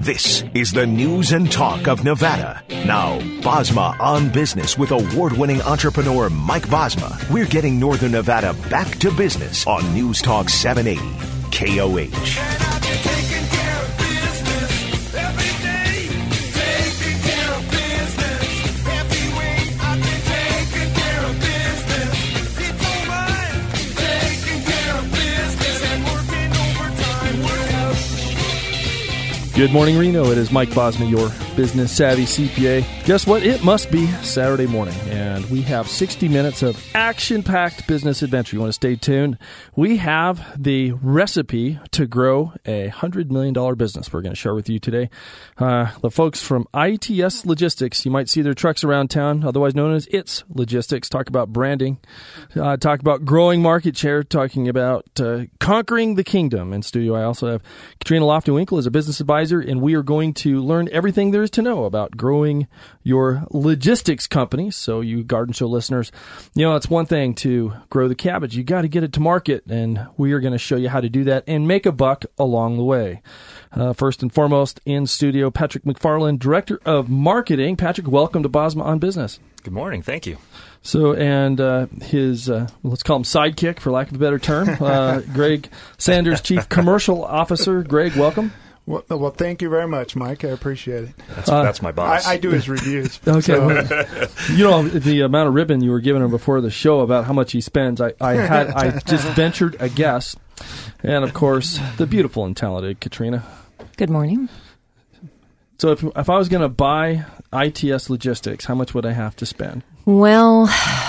This is the news and talk of Nevada. Now, Bosma on Business with award-winning entrepreneur Mike Bosma. We're getting Northern Nevada back to business on News Talk 780 KOH. Good morning, Reno. It is Mike Bosma, your business-savvy CPA. Guess what? It must be Saturday morning, and we have 60 minutes of action-packed business adventure. You want to stay tuned? We have the recipe to grow a $100 million business we're going to share with you today. The folks from ITS Logistics, you might see their trucks around town, otherwise known as ITS Logistics, talk about branding, talk about growing market share, talking about conquering the kingdom. In studio, I also have Katrina Lofty-Winkle as a business advisor, and we are going to learn everything there is to know about growing your logistics company. So you Garden Show listeners, you know, it's one thing to grow the cabbage. You got to get it to market, and we are going to show you how to do that and make a buck along the way. First and foremost, in studio, Patrick McFarland, Director of Marketing. Patrick, welcome to Bosma on Business. Good morning. Thank you. So, and his, let's call him sidekick, for lack of a better term, Greg Sanders, Chief Commercial Officer. Greg, welcome. Well, thank you very much, Mike. I appreciate it. That's my boss. I do his reviews. Okay. So. You know, the amount of ribbon you were giving him before the show about how much he spends, I just ventured a guess. And, of course, the beautiful and talented Katrina. Good morning. So if I was going to buy ITS Logistics, how much would I have to spend? Well,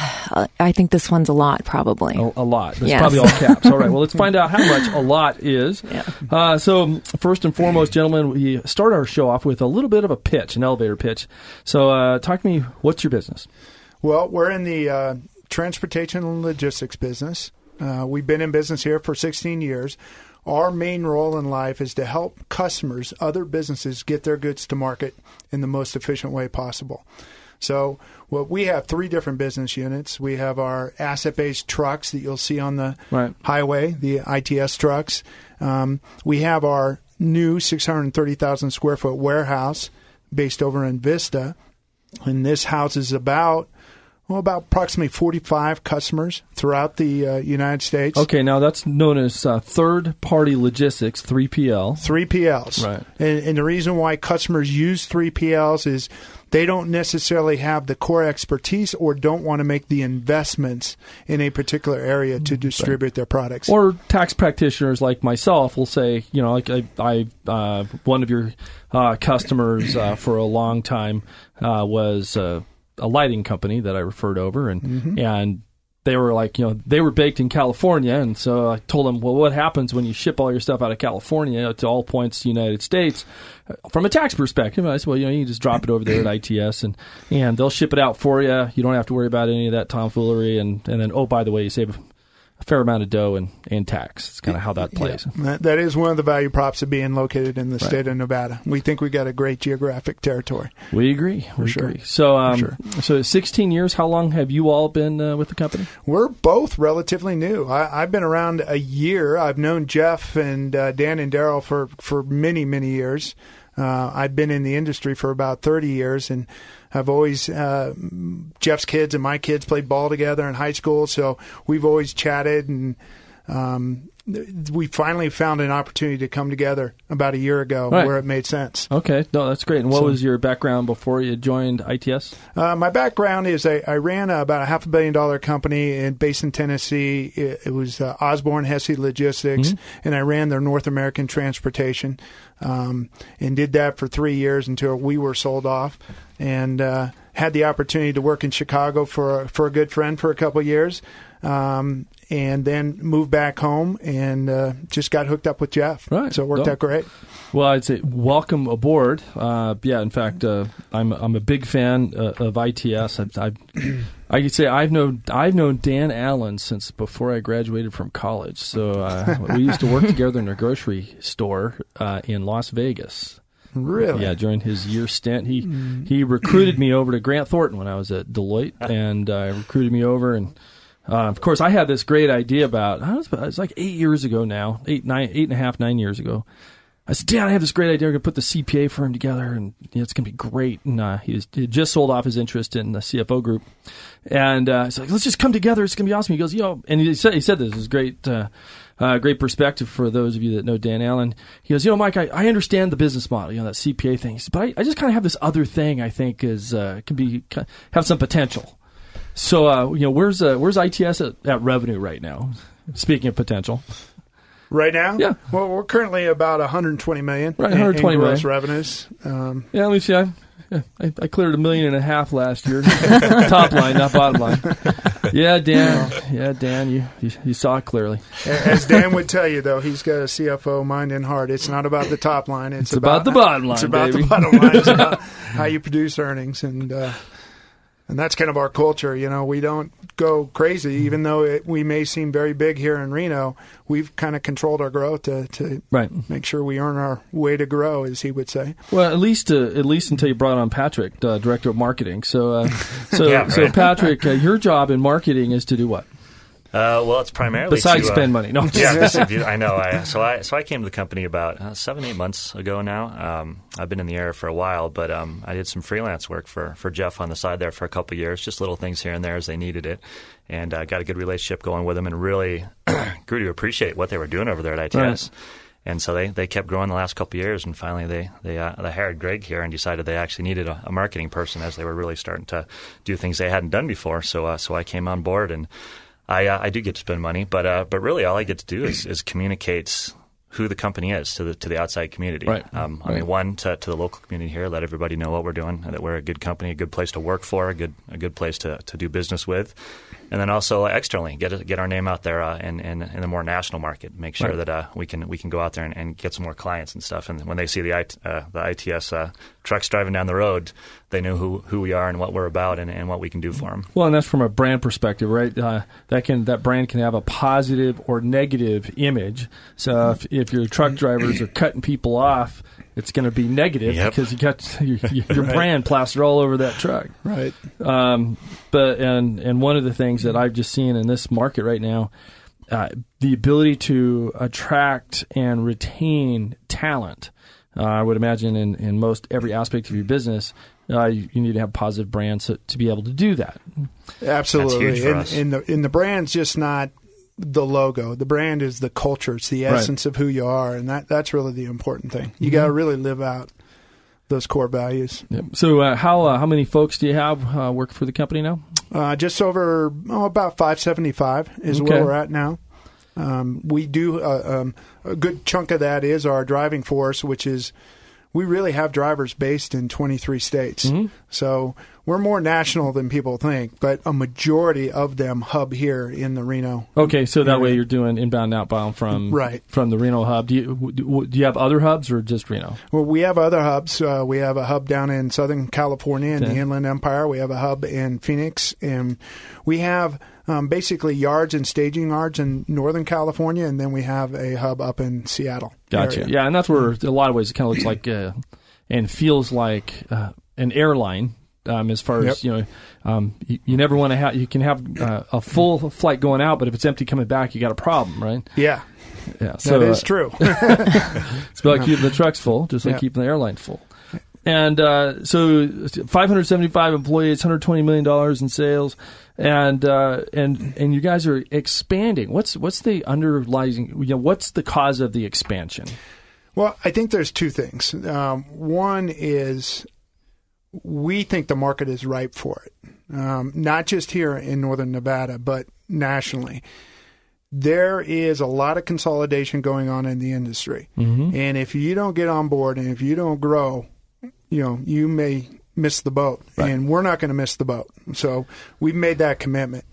I think this one's a lot, probably. A lot. That's yes. Probably all caps. All right. Well, let's find out how much a lot is. Yeah. So first and foremost, gentlemen, we start our show off with a little bit of a pitch, an elevator pitch. So talk to me, what's your business? Well, we're in the transportation and logistics business. We've been in business here for 16 years. Our main role in life is to help customers, other businesses, get their goods to market in the most efficient way possible. So we have three different business units. We have our asset-based trucks that you'll see on the highway, the ITS trucks. We have our new 630,000 square foot warehouse based over in Vista. And this houses about approximately 45 customers throughout the United States. Okay, now that's known as third-party logistics, 3PL. 3PLs. Right. And the reason why customers use 3PLs is they don't necessarily have the core expertise or don't want to make the investments in a particular area to distribute their products. Or tax practitioners like myself will say, you know, like I one of your customers for a long time was a lighting company that I referred over, and they were like, you know, they were baked in California, and so I told them, well, what happens when you ship all your stuff out of California to all points of the United States? From a tax perspective, I said, well, you know, you just drop it over there at ITS, and they'll ship it out for you. You don't have to worry about any of that tomfoolery, and then, oh, by the way, you save a fair amount of dough and tax. It's kind of how that plays. Yeah. That is one of the value props of being located in the state of Nevada. We think we got a great geographic territory. We agree. We agree. So, so 16 years, how long have you all been with the company? We're both relatively new. I've been around a year. I've known Jeff and Dan and Daryl for many, many years. I've been in the industry for about 30 years, and I've always, Jeff's kids and my kids played ball together in high school, so we've always chatted, and we finally found an opportunity to come together about a year ago where it made sense. Okay. No, that's great. And what was your background before you joined ITS? My background is I ran about a $500 million company based in Tennessee. It was Osborne Hesse Logistics, and I ran their North American transportation, and did that for 3 years until we were sold off, and had the opportunity to work in Chicago for a good friend for a couple of years. And then moved back home and just got hooked up with Jeff. Right. So it worked out great. Well, I'd say welcome aboard. In fact, I'm a big fan of ITS. I could say I've known Dan Allen since before I graduated from college. So we used to work together in a grocery store in Las Vegas. Really? Yeah, during his year stint. He recruited me over to Grant Thornton when I was at Deloitte, and recruited me over. And of course, I had this great idea about, it was like 8 years ago now, 9 years ago. I said, Dan, I have this great idea. We're going to put the CPA firm together, and it's going to be great. And he had just sold off his interest in the CFO group. And he's like, let's just come together. It's going to be awesome. He goes, and he said this is great. Great perspective for those of you that know Dan Allen. He goes, Mike, I understand the business model, that CPA thing. He says, but I just kind of have this other thing I think have some potential. So, where's ITS at revenue right now? Speaking of potential. Right now? Yeah. Well, we're currently about $120 million right, 120 in gross million. revenues. Let me see. I cleared $1.5 million last year. Top line, not bottom line. Yeah, Dan, you saw it clearly. As Dan would tell you, though, he's got a CFO mind and heart. It's not about the top line. It's about the bottom line. It's about baby. the bottom line. It's about how you produce earnings, and that's kind of our culture. We don't go crazy, even though we may seem very big here in Reno. We've kind of controlled our growth to make sure we earn our way to grow, as he would say. Well, at least until you brought on Patrick, director of marketing. So Patrick, your job in marketing is to do what? Well, it's primarily besides spend money. No, I know. So I came to the company about 7-8 months ago now. I've been in the area for a while, but I did some freelance work for Jeff on the side there for a couple of years, just little things here and there as they needed it, and got a good relationship going with them, and really grew to appreciate what they were doing over there at ITS. Right. And so they kept growing the last couple of years, and finally they hired Greg here and decided they actually needed a marketing person as they were really starting to do things they hadn't done before. So I came on board, and I do get to spend money, but really all I get to do is communicate who the company is to the outside community. Right. I mean, one, to the local community here, let everybody know what we're doing, that we're a good company, a good place to work for, a good place to do business with. And then also externally, get our name out there in the more national market. Make sure that we can go out there and get some more clients and stuff. And when they see the ITS trucks driving down the road, they know who we are and what we're about and what we can do for them. Well, and that's from a brand perspective, right? That brand can have a positive or negative image. So if your truck drivers are cutting people off, it's going to be negative because you got your brand plastered all over that truck. Right. But one of the things that I've just seen in this market right now, the ability to attract and retain talent. I would imagine in most every aspect of your business, you need to have positive brands to be able to do that. Absolutely. That's huge for us. And the brand's just not the logo. The brand is the culture. It's the essence of who you are, and that's really the important thing. You got to really live out those core values. Yep. So how many folks do you have work for the company now? Just over about 575 is where we're at now. We do a good chunk of that is our driving force, which is we really have drivers based in 23 states. Mm-hmm. So we're more national than people think, but a majority of them hub here in the Reno. Okay, so that way you're doing inbound and outbound from the Reno hub. Do you have other hubs or just Reno? Well, we have other hubs. We have a hub down in Southern California in the Inland Empire. We have a hub in Phoenix, and we have basically yards and staging yards in Northern California, and then we have a hub up in Seattle. Gotcha. Area. Yeah, and that's where, in a lot of ways, it kind of looks like and feels like an airline. As far as you never want to have. You can have a full flight going out, but if it's empty coming back, you got a problem, right? Yeah. So that is true. It's about keeping the trucks full, just like keeping the airline full. And so 575 employees, $120 million in sales, and you guys are expanding. What's the underlying? What's the cause of the expansion? Well, I think there's two things. One is we think the market is ripe for it, not just here in Northern Nevada, but nationally. There is a lot of consolidation going on in the industry, and if you don't get on board and if you don't grow, you may miss the boat, and we're not going to miss the boat. So we've made that commitment.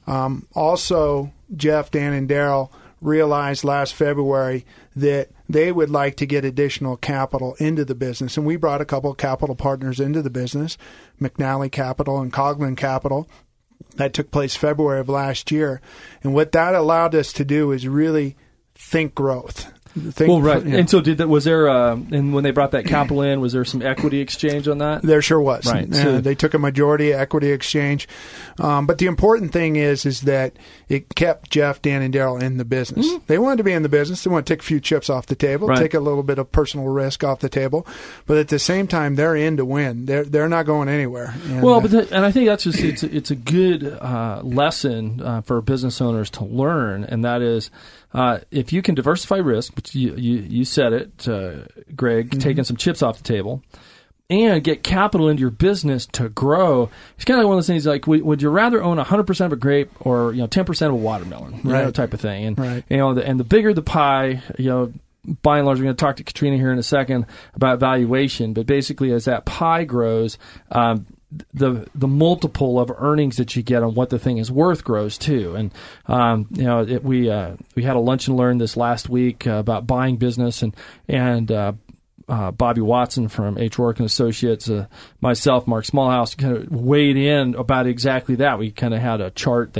Also, Jeff, Dan, and Daryl realized last February that they would like to get additional capital into the business, and we brought a couple of capital partners into the business, McNally Capital and Coghlan Capital. That took place February of last year, and what that allowed us to do is really think growth. Right. And so was there, and when they brought that capital in, was there some equity exchange on that? There sure was. Right. So they took a majority equity exchange. But the important thing is that it kept Jeff, Dan, and Daryl in the business. Mm-hmm. They wanted to be in the business. They want to take a few chips off the table, take a little bit of personal risk off the table. But at the same time, they're in to win. They're not going anywhere. And, and I think that's just it's a good lesson for business owners to learn, and that is if you can diversify risk, which you said it, Greg, mm-hmm. taking some chips off the table, and get capital into your business to grow. It's kind of like one of those things like, would you rather own 100% of a grape or 10% of a watermelon, type of thing. And and the bigger the pie, by and large, we're going to talk to Katrina here in a second about valuation. But basically, as that pie grows, the multiple of earnings that you get on what the thing is worth grows too. And we had a lunch and learn this last week about buying business, and Bobby Watson from H. Rourke and Associates, myself, Mark Smallhouse, kind of weighed in about exactly that. We kind of had a chart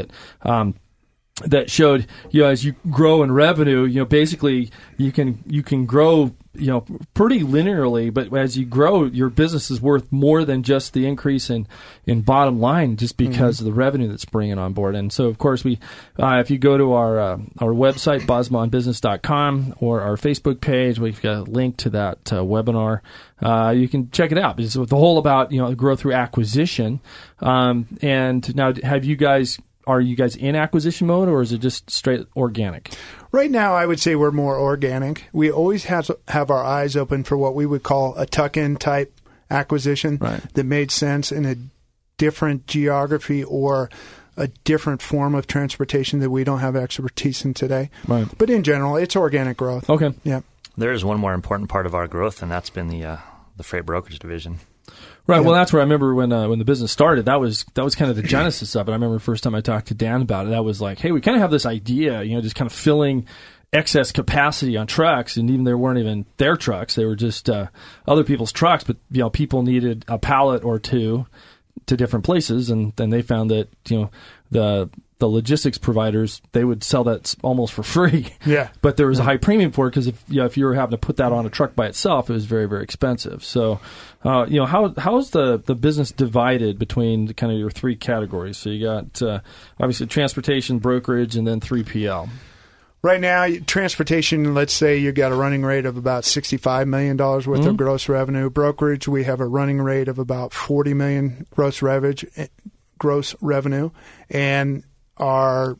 that showed, as you grow in revenue, basically you can grow, pretty linearly, but as you grow, your business is worth more than just the increase in bottom line, just because mm-hmm. of the revenue that's bringing on board. And so, of course, we, if you go to our website, BosmaOnBusiness.com, or our Facebook page, we've got a link to that webinar. You can check it out. It's the whole about, growth through acquisition. And now, are you guys in acquisition mode, or is it just straight organic? Right now, I would say we're more organic. We always have our eyes open for what we would call a tuck-in type acquisition that made sense in a different geography or a different form of transportation that we don't have expertise in today. Right. But in general, it's organic growth. Okay. Yeah. There is one more important part of our growth, and that's been the freight brokerage division. Right. Yeah. Well, that's where I remember when the business started. That was kind of the genesis of it. I remember the first time I talked to Dan about it. That was like, hey, we kind of have this idea, just kind of filling excess capacity on trucks, and even they weren't even their trucks; they were just other people's trucks. But people needed a pallet or two to different places, and then they found that the logistics providers, they would sell that almost for free. Yeah. But there was a high premium for it because if you were having to put that on a truck by itself, it was very, very expensive. So, how is the business divided between kind of your three categories? So you got obviously transportation, brokerage, and then 3PL. Right now, transportation, let's say you got a running rate of about $65 million worth mm-hmm. of gross revenue. Brokerage, we have a running rate of about $40 million gross revenue. And our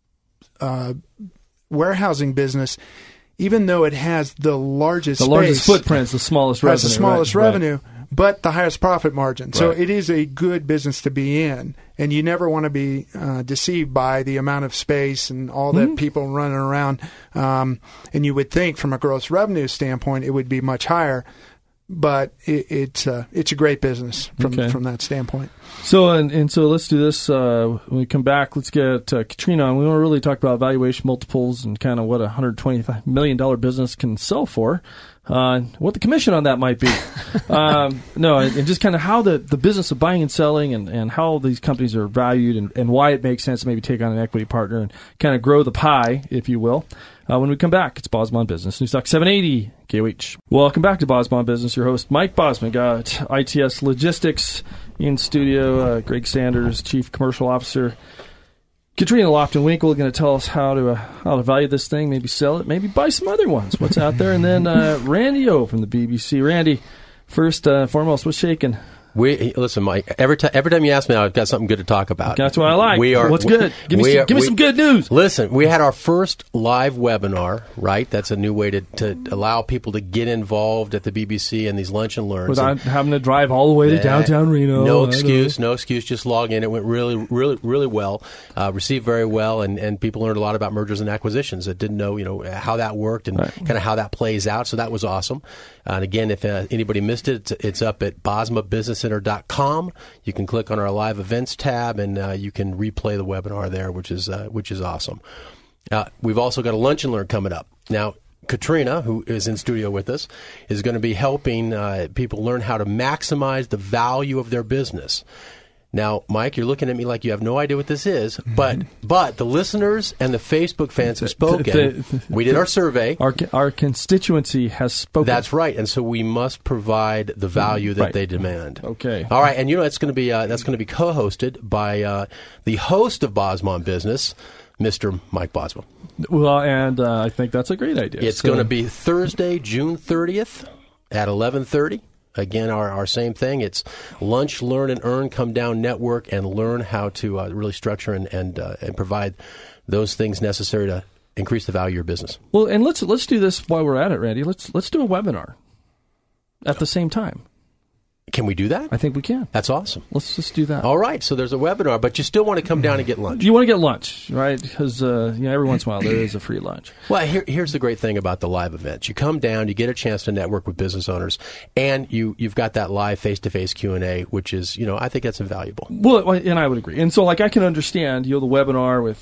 warehousing business, even though it has the largest footprints, the smallest revenue. Has the smallest revenue, but the highest profit margin. So it is a good business to be in, and you never want to be deceived by the amount of space and all that people running around. And you would think from a gross revenue standpoint it would be much higher, but it's a great business from that standpoint. So and so let's do this. When we come back, let's get Katrina on. We want to really talk about valuation multiples and kind of what a $125 million business can sell for. What the commission on that might be. And just kind of how the business of buying and selling and how these companies are valued and why it makes sense to maybe take on an equity partner and kind of grow the pie, if you will. When we come back, it's Bosma on Business, Newstalk 780 KOH. Welcome back to Bosma on Business. Your host, Mike Bosma, got ITS Logistics in studio. Greg Sanders, Chief Commercial Officer. Katrina Lofton-Winkle going to tell us how to value this thing, maybe sell it, maybe buy some other ones. What's out there? And then Randy O from the BBC. Randy, first foremost, what's shaking? Listen, Mike. Every time you ask me, I've got something good to talk about. That's what I like. What's good? Give me some good news. Listen, we had our first live webinar. Right, that's a new way to allow people to get involved at the BBC and these lunch and learns without having to drive all the way to downtown Reno. No excuse. Just log in. It went really, really, really well. Received very well, and people learned a lot about mergers and acquisitions that didn't know how that worked and kind of how that plays out. So that was awesome. And again, if anybody missed it, it's up at BosmaBusinessCenter.com. You can click on our live events tab, and you can replay the webinar there, which is awesome. We've also got a lunch and learn coming up. Now, Katrina, who is in studio with us, is going to be helping people learn how to maximize the value of their business. Now, Mike, you're looking at me like you have no idea what this is, but the listeners and the Facebook fans have spoken. We did our survey. Our constituency has spoken. That's right, and so we must provide the value that they demand. Okay. All right, and it's going to be that's going to be co-hosted by the host of Bosma on Business, Mr. Mike Bosma. Well, and I think that's a great idea. It's going to be Thursday, June 30th at 11:30. Again, our same thing. It's lunch, learn, and earn. Come down, network, and learn how to really structure and provide those things necessary to increase the value of your business. Well, and let's do this while we're at it, Randy. Let's do a webinar at the same time. Can we do that? I think we can. That's awesome. Let's just do that. All right. So there's a webinar, but you still want to come down and get lunch. You want to get lunch, right? Because every once in a while there is a free lunch. Well, here's the great thing about the live events. You come down, you get a chance to network with business owners, and you've got that live face-to-face Q&A, which is, I think that's invaluable. Well, and I would agree. And so, I can understand, the webinar with,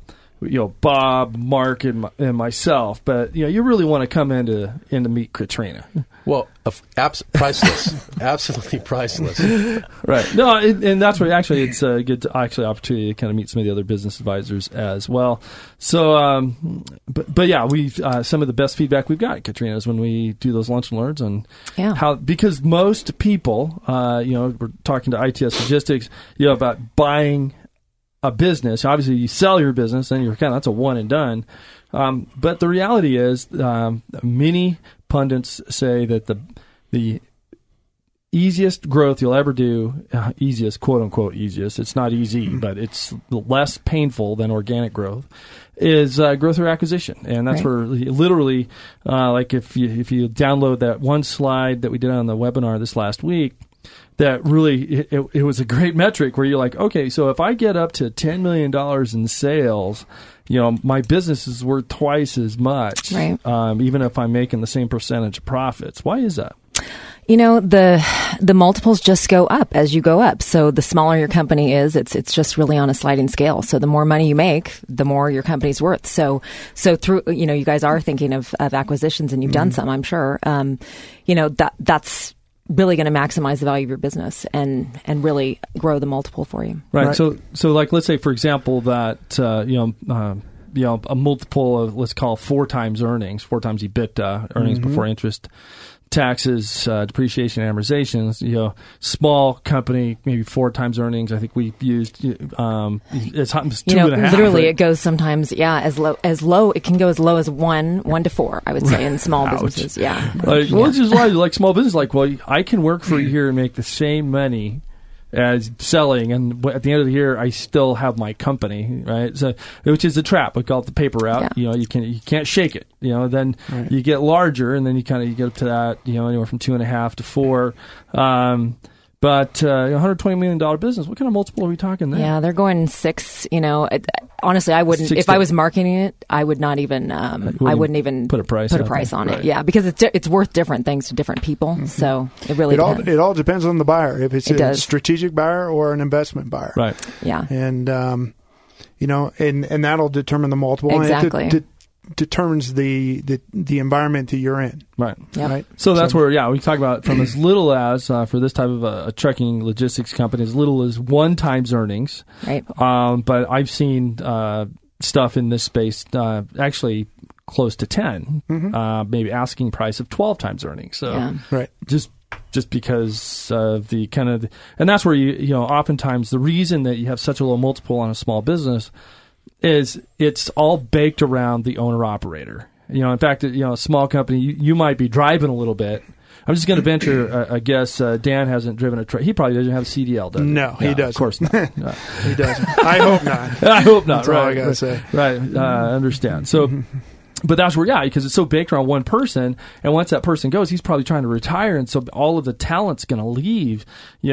Bob, Mark, and myself, but you really want to come in to meet Katrina. Well, priceless, absolutely priceless. Right. No, and that's where actually it's a good opportunity to kind of meet some of the other business advisors as well. So, but yeah, we've some of the best feedback we've got, Katrina, is when we do those lunch and learns on how, because most people, we're talking to ITS Logistics, about buying a business. Obviously, you sell your business, and that's a one and done. But the reality is, many pundits say that the easiest growth you'll ever do, easiest, quote unquote easiest, it's not easy, but it's less painful than organic growth, is growth through acquisition. And that's where literally, like if you download that one slide that we did on the webinar this last week, that really, it was a great metric where you're like, okay, so if I get up to $10 million in sales, my business is worth twice as much, right? Even if I'm making the same percentage of profits. Why is that? The multiples just go up as you go up. So the smaller your company is, it's just really on a sliding scale. So the more money you make, the more your company's worth. So through, you guys are thinking of acquisitions, and you've done some, I'm sure. That's really going to maximize the value of your business and really grow the multiple for you. Right. So like, let's say, for example, that, a multiple of, let's call 4 times earnings, 4 times EBITDA, earnings before interest, taxes, depreciation, amortizations, small company, maybe 4 times earnings. I think we've used, it's 2.5. Literally it goes sometimes, as low, it can go as low as 1 to 4, I would say, in small businesses. Yeah. Which is why, like, small business, I can work for a year and make the same money as selling, and at the end of the year, I still have my company, right? So, which is a trap. We call it the paper route. Yeah. You can't shake it. Then you get larger, and then you get up to that, anywhere from 2.5 to 4. But $120 million business, what kind of multiple are we talking there? Yeah, they're going 6. Honestly, I wouldn't. If I was marketing it, I would not even. I wouldn't even put a price on it. Yeah, because it's worth different things to different people. Mm-hmm. So it really depends. It all depends on the buyer. If it's a strategic buyer or an investment buyer, right? Yeah, and and that'll determine the multiple. Exactly. And it determines the environment that you're in. Right. Yep. Right. So that's where, we talk about from as little as, for this type of a trucking logistics company, as little as 1 times earnings. Right. But I've seen stuff in this space actually close to 10, maybe asking price of 12 times earnings. So right. Just because of the kind of, and that's where oftentimes the reason that you have such a low multiple on a small business is it's all baked around the owner-operator. In fact, a small company, you might be driving a little bit. I'm just going to venture a guess. Dan hasn't driven a truck. He probably doesn't have a CDL, does he? No, he doesn't. Of course not. No. He doesn't. I hope not. I hope not. That's right. all I got to say. Right. I understand. So, but that's where, because it's so baked around one person, and once that person goes, he's probably trying to retire, and so all of the talent's going to leave.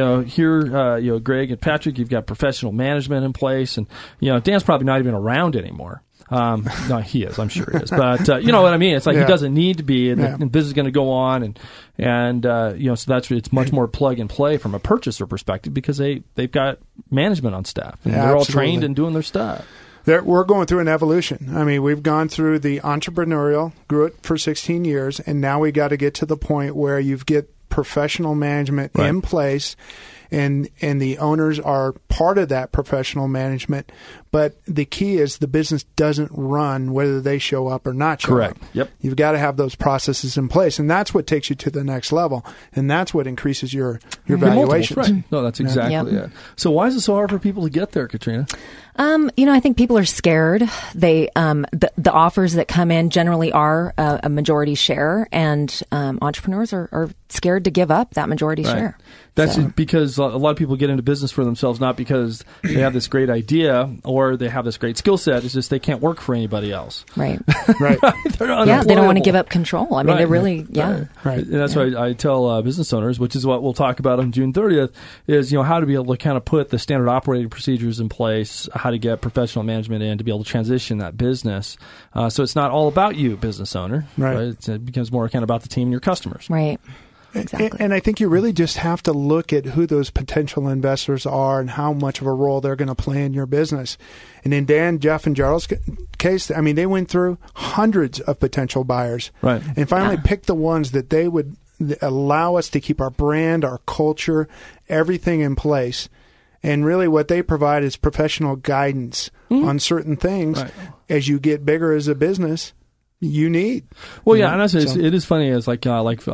Here, Greg and Patrick, you've got professional management in place, and Dan's probably not even around anymore. No, he is. I'm sure he is. But you know what I mean? It's like he doesn't need to be, and the business is going to go on, and so it's much more plug and play from a purchaser perspective because they've got management on staff, and they're all trained and doing their stuff. We're going through an evolution. I mean, we've gone through the entrepreneurial, grew it for 16 years, and now we got to get to the point where you get professional management in place, and the owners are part of that professional management. But the key is the business doesn't run whether they show up or not show up. Yep. You've got to have those processes in place, and that's what takes you to the next level, and that's what increases your valuations. Right. No, that's exactly it. So why is it so hard for people to get there, Katrina? I think people are scared. They the offers that come in generally are a majority share, and entrepreneurs are scared to give up that majority share. That's because a lot of people get into business for themselves, not because they have this great idea or they have this great skill set. It's just they can't work for anybody else. Right. Right. They don't want to give up control. I mean, they're really, Right. And that's why I tell business owners, which is what we'll talk about on June 30th, is, how to be able to kind of put the standard operating procedures in place, how to get professional management in to be able to transition that business. So it's not all about you, business owner. Right. It becomes more kind of about the team and your customers. Right. Exactly. And I think you really just have to look at who those potential investors are and how much of a role they're going to play in your business. And in Dan, Jeff, and Gerald's case, I mean, they went through hundreds of potential buyers. Right. And finally picked the ones that they would allow us to keep our brand, our culture, everything in place. And really what they provide is professional guidance on certain things as you get bigger as a business. You need. Well, yeah, and it is funny as like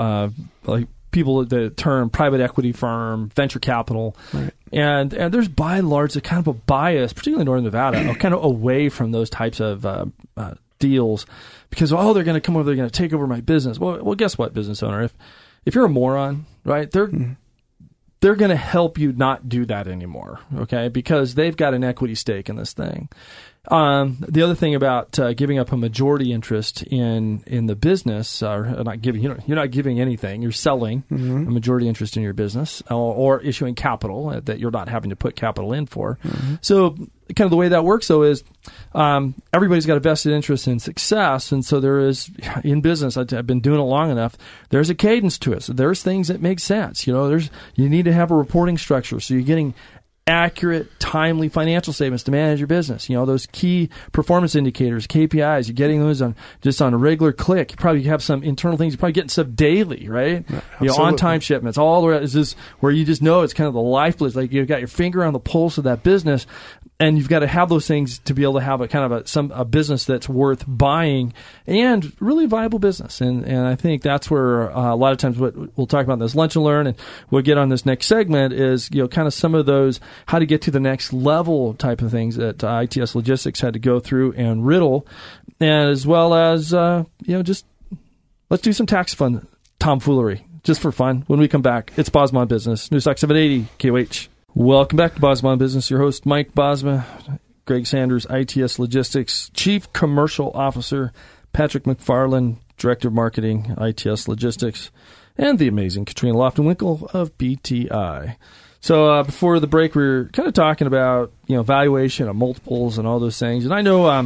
people the term private equity firm, venture capital, and there's by and large a kind of a bias, particularly in Northern Nevada, kind of away from those types of deals because they're going to come over, they're going to take over my business. Well, guess what, business owner, if you're a moron, right? They're going to help you not do that anymore, okay? Because they've got an equity stake in this thing. The other thing about giving up a majority interest in the business, or not giving, you're not giving anything. You're selling a majority interest in your business, or issuing capital that you're not having to put capital in for. So, kind of the way that works, though, is everybody's got a vested interest in success, and so there is in business. I've been doing it long enough. There's a cadence to it. So there's things that make sense. You need to have a reporting structure, so you're getting accurate, timely financial statements to manage your business. Those key performance indicators, KPIs, you're getting those on a regular click. You probably have some internal things. You're probably getting some daily, right? On-time shipments. All the rest is this where you just know it's kind of the lifeblood. Like you've got your finger on the pulse of that business, and you've got to have those things to be able to have a kind of a business that's worth buying and really viable business. And I think that's where a lot of times what we'll talk about in this Lunch and Learn, and we'll get on this next segment is kind of some of those how to get to the next level type of things that ITS Logistics had to go through and riddle, and as well as just let's do some tax fun tomfoolery just for fun when we come back. It's Bosma on Business, Newstalk 780 KOH. Welcome back to Bosma on Business. Your host Mike Bosma, Greg Sanders, ITS Logistics Chief Commercial Officer, Patrick McFarland, Director of Marketing, ITS Logistics, and the amazing Katrina Lofton-Winkle of BTI. So before the break, we were kind of talking about valuation of multiples and all those things. And I know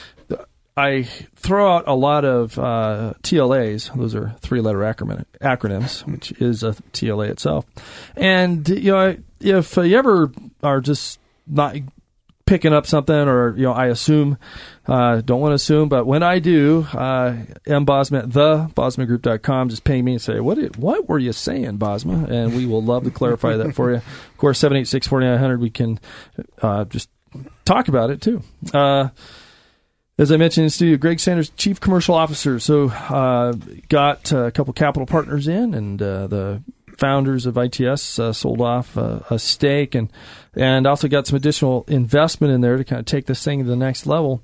I throw out a lot of TLAs. Those are three-letter acronyms, which is a TLA itself. And if you ever are just not picking up something, or I assume, don't want to assume, but when I do, M. Bosma at thebosmagroup.com, just ping me and say, what were you saying, Bosma? And we will love to clarify that for you. Of course, 786-4900, we can just talk about it too. As I mentioned in the studio, Greg Sanders, Chief Commercial Officer. So got a couple capital partners in, and the founders of ITS sold off a stake, and also got some additional investment in there to kind of take this thing to the next level.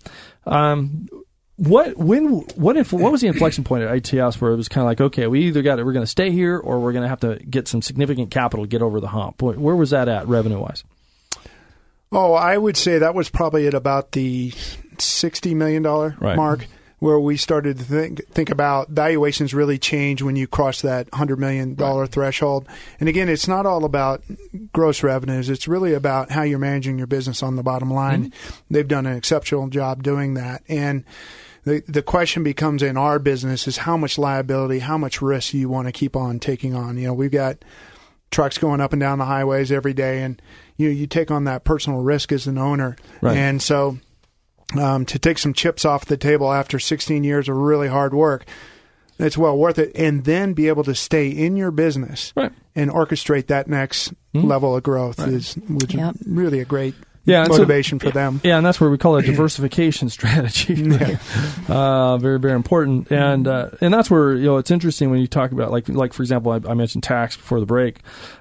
What was the inflection point at ITS where it was kind of like, okay, we're going to stay here, or we're going to have to get some significant capital to get over the hump? Where was that at revenue wise? Oh, I would say that was probably at about the $60 million mark, where we started to think about valuations really change when you cross that $100 million threshold. And again, it's not all about gross revenues. It's really about how you're managing your business on the bottom line. They've done an exceptional job doing that. And the question becomes in our business is how much liability, how much risk you want to keep on taking on. We've got trucks going up and down the highways every day, and you take on that personal risk as an owner. And so to take some chips off the table after 16 years of really hard work, it's well worth it, and then be able to stay in your business and orchestrate that next level of growth is really a great motivation for them. Yeah, and that's where we call it a diversification strategy. Right? Very, very important. And that's where, it's interesting when you talk about, like for example, I mentioned tax before the break.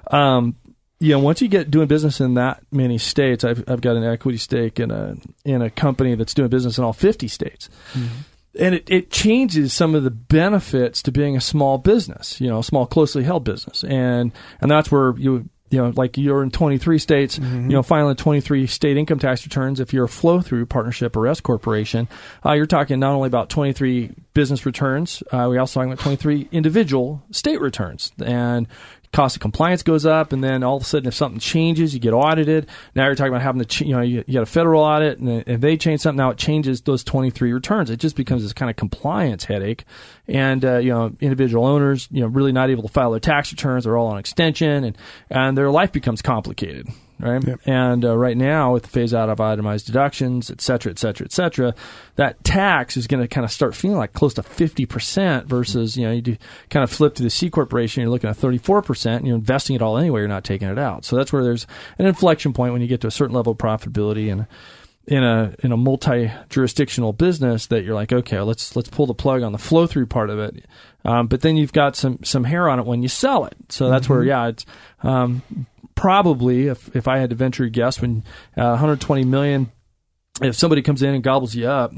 Once you get doing business in that many states, I've got an equity stake in a company that's doing business in all 50 states. Mm-hmm. And it changes some of the benefits to being a small business, a small, closely held business. And that's where like you're in 23 states, filing 23 state income tax returns. If you're a flow-through partnership or S corporation, you're talking not only about 23 business returns, we also talking about 23 individual state returns. And cost of compliance goes up, and then all of a sudden, if something changes, you get audited. Now you're talking about having to, you got a federal audit, and if they change something, now it changes those 23 returns. It just becomes this kind of compliance headache, and individual owners, really not able to file their tax returns. They're all on extension, and their life becomes complicated. Right. Yep. And right now, with the phase out of itemized deductions, et cetera, that tax is going to kind of start feeling like close to 50% versus, you do kind of flip to the C corporation, you're looking at 34%, and you're investing it all anyway, you're not taking it out. So that's where there's an inflection point when you get to a certain level of profitability and in a multi-jurisdictional business that you're like, okay, let's pull the plug on the flow-through part of it. But then you've got some hair on it when you sell it. So that's where, it's probably, if I had to venture a guess, when $120 million, if somebody comes in and gobbles you up,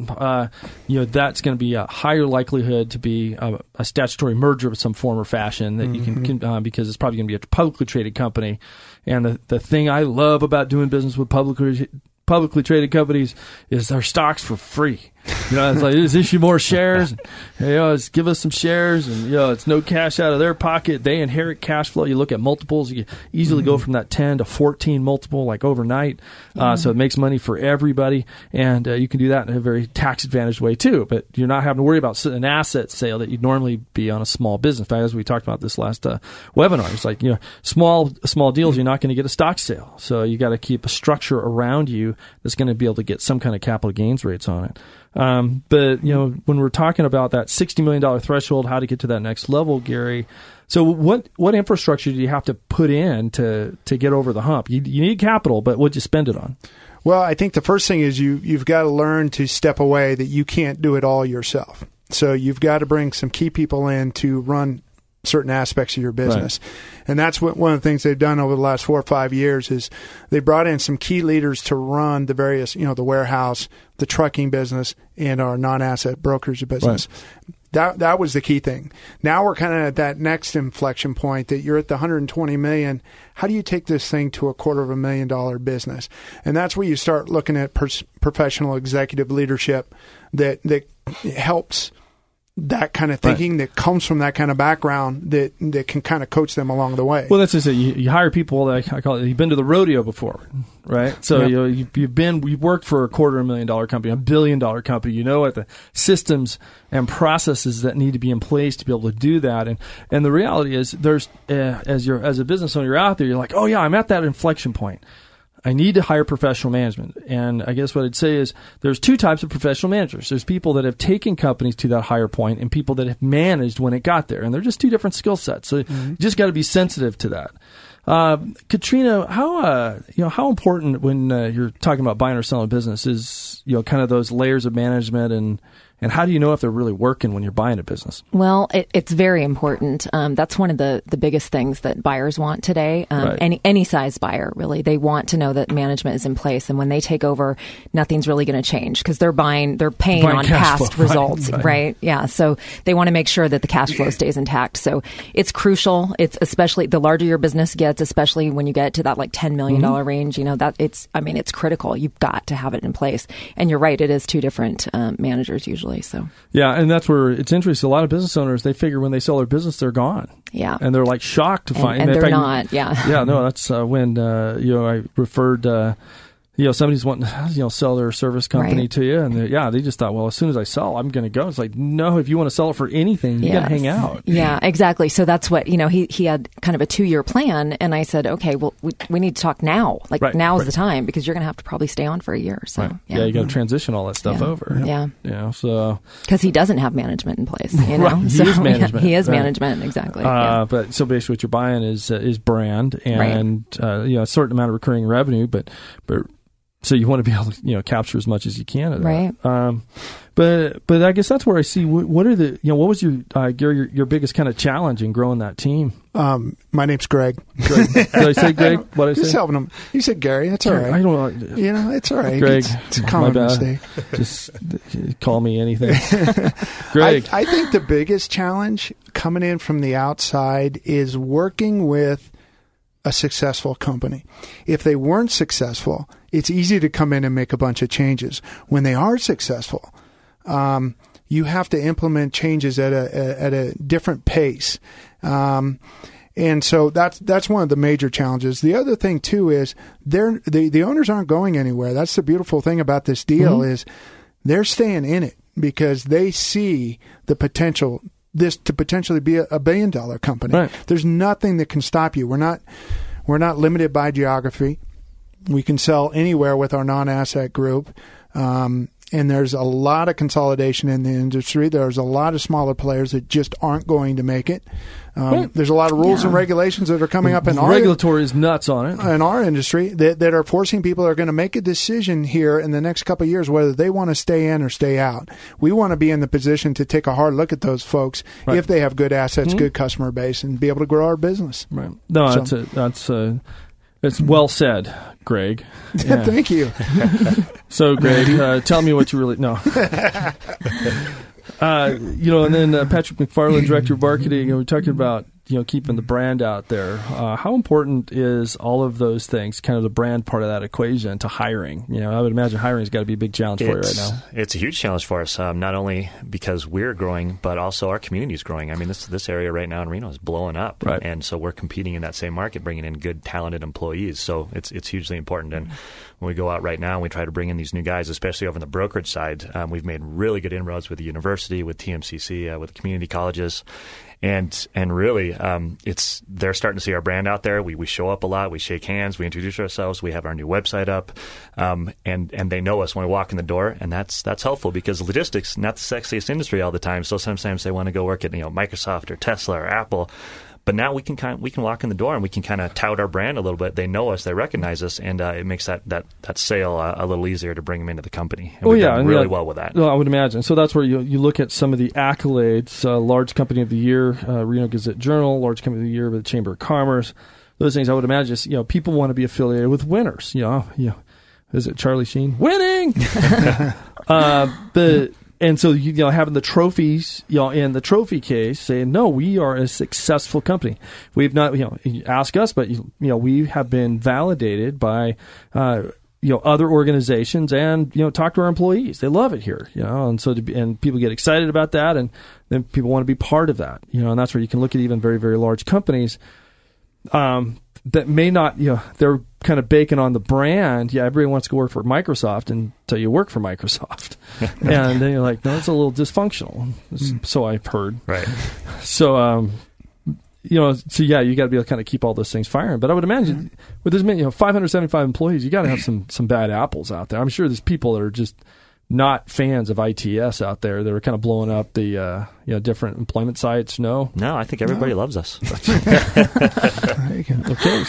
that's going to be a higher likelihood to be a statutory merger of some form or fashion that you can because it's probably going to be a publicly traded company. And the thing I love about doing business with publicly traded companies is their stocks for free. It's like, just issue more shares. Just give us some shares, and it's no cash out of their pocket. They inherit cash flow. You look at multiples, you easily go from that 10 to 14 multiple like overnight. So it makes money for everybody, and you can do that in a very tax advantaged way too. But you're not having to worry about an asset sale that you'd normally be on a small business. In fact, as we talked about this last webinar, it's like small deals, you're not going to get a stock sale. So you got to keep a structure around you that's going to be able to get some kind of capital gains rates on it. But when we're talking about that $60 million threshold, how to get to that next level, Gary, so what infrastructure do you have to put in to get over the hump? You need capital, but what'd you spend it on? Well, I think the first thing is you've got to learn to step away, that you can't do it all yourself. So you've got to bring some key people in to run certain aspects of your business. Right. And that's what one of the things they've done over the last 4 or 5 years is they brought in some key leaders to run the various, the warehouse, the trucking business, and our non-asset brokerage business. Right. That was the key thing. Now we're kind of at that next inflection point that you're at the $120 million. How do you take this thing to a $250,000 business? And that's where you start looking at professional executive leadership that helps that kind of thinking that comes from that kind of background that can kind of coach them along the way. Well, that's just it. You hire people that I call it, you've been to the rodeo before, right? So you've worked for a $250,000 company, $1 billion company. You know what the systems and processes that need to be in place to be able to do that. And the reality is, there's as a business owner, you're out there, you're like, oh yeah, I'm at that inflection point. I need to hire professional management. And I guess what I'd say is there's two types of professional managers. There's people that have taken companies to that higher point and people that have managed when it got there. And they're just two different skill sets. So you just got to be sensitive to that. Katrina, how important when you're talking about buying or selling a business is, kind of those layers of management and how do you know if they're really working when you're buying a business? Well, it's very important. That's one of the biggest things that buyers want today. Right. Any size buyer, really. They want to know that management is in place. And when they take over, nothing's really going to change because they're paying on past results, right? Yeah. So they want to make sure that the cash flow stays intact. So it's crucial. It's especially the larger your business gets, especially when you get to that like $10 million range, it's critical. You've got to have it in place. And you're right. It is two different managers usually. So yeah, and that's where it's interesting. A lot of business owners, they figure when they sell their business, they're gone. Yeah, and they're like shocked to find. And they're not. Yeah, yeah. No, that's when I referred. somebody's wanting to, sell their service company to you, and they just thought, well, as soon as I sell, I'm going to go. It's like, no, if you want to sell it for anything, you got to hang out. Yeah, exactly. So that's what, he had kind of a 2-year plan, and I said, okay, well, we need to talk now. Now is the time, because you're going to have to probably stay on for a year. So you got to transition all that stuff over. Yeah. So because he doesn't have management in place, Right. He is management. He is management, exactly. But so basically, what you're buying is brand and a certain amount of recurring revenue, but so you want to be able to capture as much as you can of that. Right. But I guess that's where I see what are the what was your Gary, your biggest kind of challenge in growing that team? My name's Greg. Did I say Greg? What did I say? Just helping him. You said Gary. That's all right. I don't know. It's all right. Greg, it's a common mistake. Just call me anything. Greg. I think the biggest challenge coming in from the outside is working with a successful company. If they weren't successful, it's easy to come in and make a bunch of changes. When they are successful, you have to implement changes at a different pace. And so that's one of the major challenges. The other thing too is the owners aren't going anywhere. That's the beautiful thing about this deal is they're staying in it because they see the potential this to potentially be a $1 billion company. Right. There's nothing that can stop you. We're not limited by geography. We can sell anywhere with our non-asset group. And there's a lot of consolidation in the industry. There's a lot of smaller players that just aren't going to make it. There's a lot of rules and regulations that are coming up in regulatory is nuts on it in our industry that are forcing people that are going to make a decision here in the next couple of years whether they want to stay in or stay out. We want to be in the position to take a hard look at those folks if they have good assets, good customer base, and be able to grow our business. Right. No, it's well said, Greg. Yeah. Thank you. So, Greg, tell me what you really know. And then Patrick McFarland, Director of Marketing, we're talking about keeping the brand out there. How important is all of those things, kind of the brand part of that equation, to hiring? I would imagine hiring's got to be a big challenge for you right now. It's a huge challenge for us, not only because we're growing, but also our community is growing. I mean, this area right now in Reno is blowing up, right. And so we're competing in that same market, bringing in good, talented employees. So it's hugely important. And when we go out right now and we try to bring in these new guys, especially over on the brokerage side, we've made really good inroads with the university, with TMCC, with the community colleges. And really, they're starting to see our brand out there. We show up a lot. We shake hands. We introduce ourselves. We have our new website up, and they know us when we walk in the door, and that's helpful because logistics not the sexiest industry all the time. So sometimes they want to go work at Microsoft or Tesla or Apple. But now we can walk in the door and we can kind of tout our brand a little bit. They know us, they recognize us, and it makes that sale a little easier to bring them into the company. And we've done really well with that. Well, I would imagine. So that's where you look at some of the accolades: Large Company of the Year, Reno Gazette Journal, Large Company of the Year with the Chamber of Commerce. Those things I would imagine. People want to be affiliated with winners. Is it Charlie Sheen winning? And so, having the trophies, in the trophy case, saying, no, we are a successful company. We've not, ask us, but, we have been validated by, other organizations and, talk to our employees. They love it here, and so, and people get excited about that, and then people want to be part of that, and that's where you can look at even very, very large companies, that may not, they're kind of baking on the brand. Yeah, everybody wants to go work for Microsoft until you work for Microsoft. And then you're like, no, it's a little dysfunctional. So I've heard. Right. So, you got to be able to kind of keep all those things firing. But I would imagine with as many, 575 employees, you got to have some bad apples out there. I'm sure there's people that are just not fans of ITS out there that are kind of blowing up the different employment sites. No, I think everybody loves us. Okay.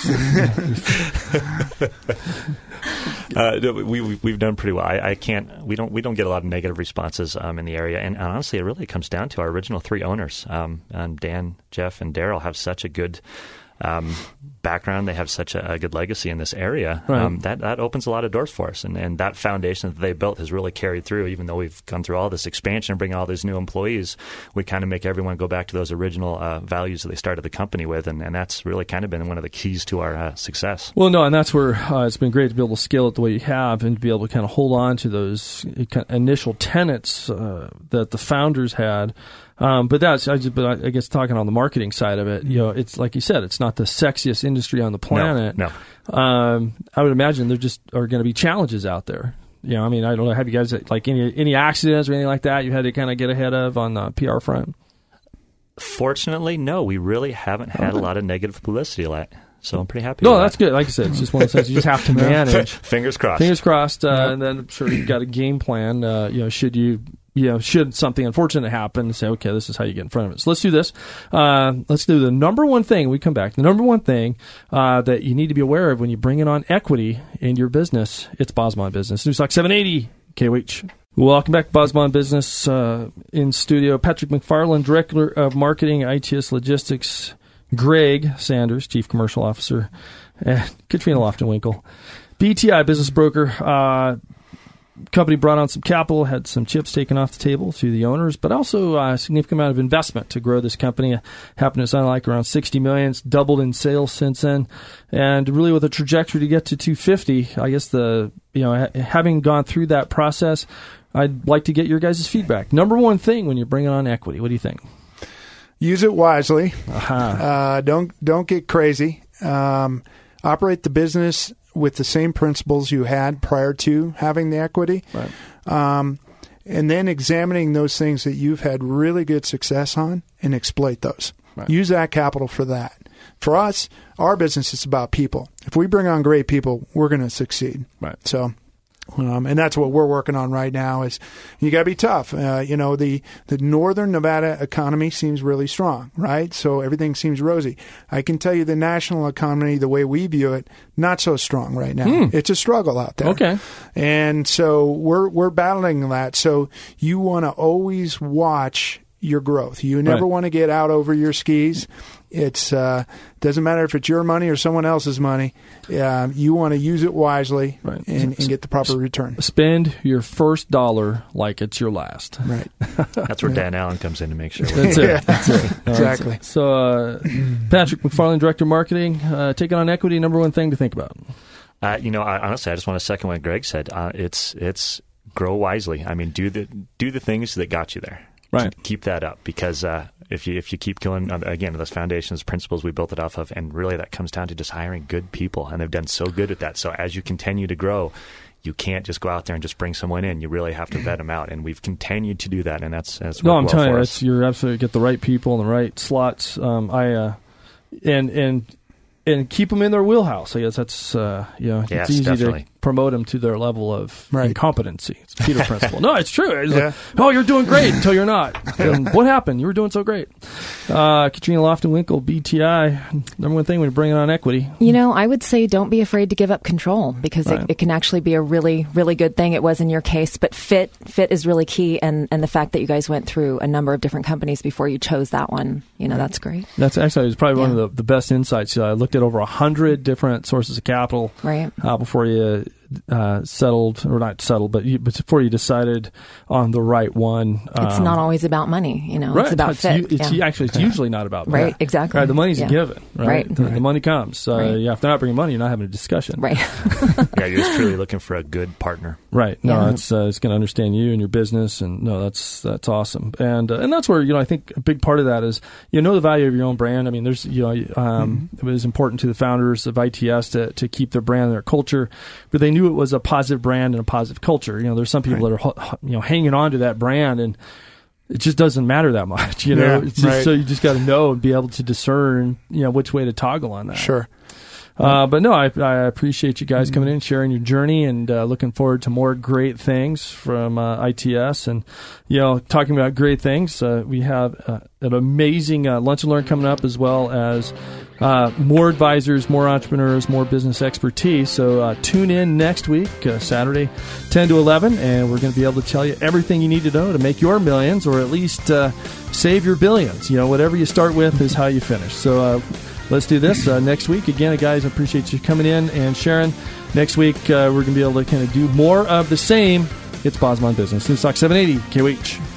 We've done pretty well. We don't get a lot of negative responses in the area, and honestly, it really comes down to our original 3 owners. Dan, Jeff, and Daryl have such a good background. They have such a good legacy in this area. Right. That opens a lot of doors for us, and that foundation that they built has really carried through. Even though we've gone through all this expansion and bringing all these new employees, we kind of make everyone go back to those original values that they started the company with, and that's really kind of been one of the keys to our success. Well, no, and that's where it's been great to be able to scale it the way you have and to be able to kind of hold on to those initial tenets that the founders had. But I guess talking on the marketing side of it, it's like you said, it's not the sexiest industry on the planet. No. I would imagine there just are going to be challenges out there. I don't know. Have you guys like any accidents or anything like that you had to kind of get ahead of on the PR front? Fortunately, no. We really haven't had a lot of negative publicity yet. So I'm pretty happy. No, with that's good. Like I said, it's just one of those things you just have to manage. Fingers crossed. Fingers crossed. And then I'm sure you've got a game plan. Should something unfortunate happen, say, okay, this is how you get in front of it. So let's do this. Let's do the number one thing. We come back. The number one thing that you need to be aware of when you bring in on equity in your business, it's Bosma on Business. Newstalk 780 KOH. Welcome back to Bosma on Business. In studio, Patrick McFarland, Director of Marketing, ITS Logistics. Greg Sanders, Chief Commercial Officer, and Katrina Lofton-Winkle, BTI Business Broker. Company brought on some capital, had some chips taken off the table through the owners, but also a significant amount of investment to grow this company. Happened to sound like around $60 million. It's doubled in sales since then, and really with a trajectory to get to 250. I guess having gone through that process, I'd like to get your guys' feedback. Number one thing when you're bringing on equity, what do you think? Use it wisely. Don't get crazy. Operate the business with the same principles you had prior to having the equity. Right. And then examining those things that you've had really good success on and exploit those. Right. Use that capital for that. For us, our business is about people. If we bring on great people, we're going to succeed. Right. So... and that's what we're working on right now is you got to be tough. The northern Nevada economy seems really strong, right? So everything seems rosy. I can tell you the national economy, the way we view it, not so strong right now. It's a struggle out there. Okay. And so we're battling that. So you want to always watch your growth. You never want to get out over your skis. It's doesn't matter if it's your money or someone else's money. You want to use it wisely and get the proper return. Spend your first dollar like it's your last. Right. That's where Dan Allen comes in to make sure. That's it. That's it. Exactly. So, Patrick McFarland, Director of Marketing, taking on equity, number one thing to think about. Honestly, I just want to second what Greg said. It's grow wisely. I mean, do the things that got you there. Right. Keep that up because if you keep going, again, those foundations, principles we built it off of, and really that comes down to just hiring good people, and they've done so good at that. So as you continue to grow, you can't just go out there and just bring someone in. You really have to vet them out, and we've continued to do that, and that's no, I'm well telling you, you're absolutely get the right people in the right slots. And keep them in their wheelhouse. I guess that's it's easy definitely. To promote them to their level of incompetency. It's Peter principle. No, it's true. It's like, you're doing great until you're not. And what happened? You were doing so great. Katrina Lofton-Winkle, BTI. Number one thing when you're bringing on equity. I would say don't be afraid to give up control because it can actually be a really, really good thing. It was in your case, but fit is really key. And the fact that you guys went through a number of different companies before you chose that one, that's great. That's actually it was probably one of the best insights. I looked at over 100 different sources of capital before you settled, or not settled, but before you decided on the right one. It's not always about money, It's about fit. It's usually not about money. Right, exactly. Right, the money's a given, right? Right. The money comes. If they're not bringing money, you're not having a discussion. Right. You're just truly looking for a good partner. Right. No, it's going to understand you and your business, and that's awesome. And that's where I think a big part of that is know the value of your own brand. I mean, there's it was important to the founders of ITS to keep their brand and their culture, but they knew it was a positive brand and a positive culture. There's some people that are hanging on to that brand, and it just doesn't matter that much. So you just got to know and be able to discern which way to toggle on that. Sure. But no, I appreciate you guys coming in, sharing your journey, and looking forward to more great things from ITS. And, talking about great things, we have an amazing Lunch and Learn coming up, as well as more advisors, more entrepreneurs, more business expertise. So tune in next week, Saturday, 10 to 11, and we're going to be able to tell you everything you need to know to make your millions, or at least save your billions. Whatever you start with is how you finish. So let's do this next week. Again, guys, I appreciate you coming in and sharing. Next week, we're going to be able to kind of do more of the same. It's Bosma on Business. Newstalk 780 KOH.